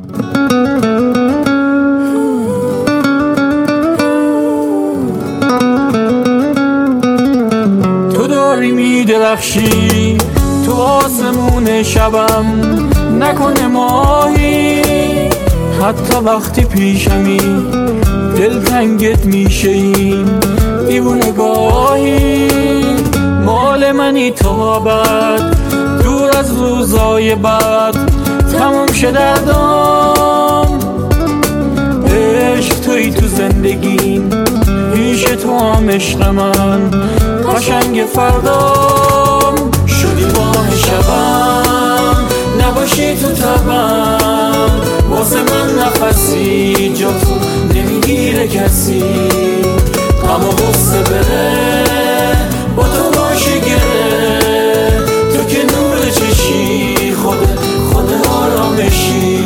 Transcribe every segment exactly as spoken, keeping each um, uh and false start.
تو داری میدرخشی تو آسمون شبم، نکنه ماهی حتی وقتی پیشمی دلتنگت میشه این دیوونه گاهی. مال منی تا بعد دور از روزای بعد تمام شه دردام. عشق توی تو زندگیم پیش تو هم عشق من قشنگ فردام. شدی ماه شبم نباشی تو تبم، واسه من نفسی جا تو نمیگیره کسی. غم و غصه بره با تو باشه گره، تو که نور چشی خود خود آرامشی.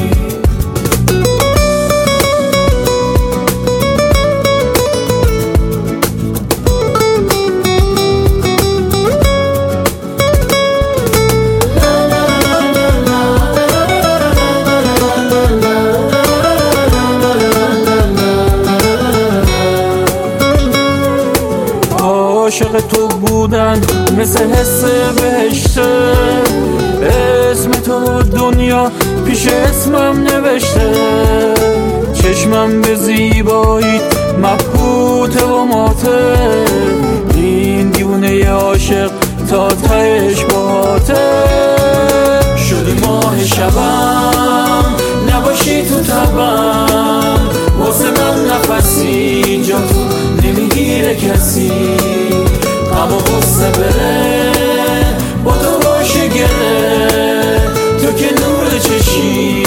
عاشق تو بودن مثل حس بهشته، اسم تو دنیا پیش اسمم نوشته. چشمم به زیباییت مبهوته و ماته، این دیوونه عاشق تا تهش باته. شدی ماه شبم نباشی تو تبم، واسه من نفسی جا تو نمیگیره کسی. غم و غصه بره با تو باشه گره، تو که نور چشی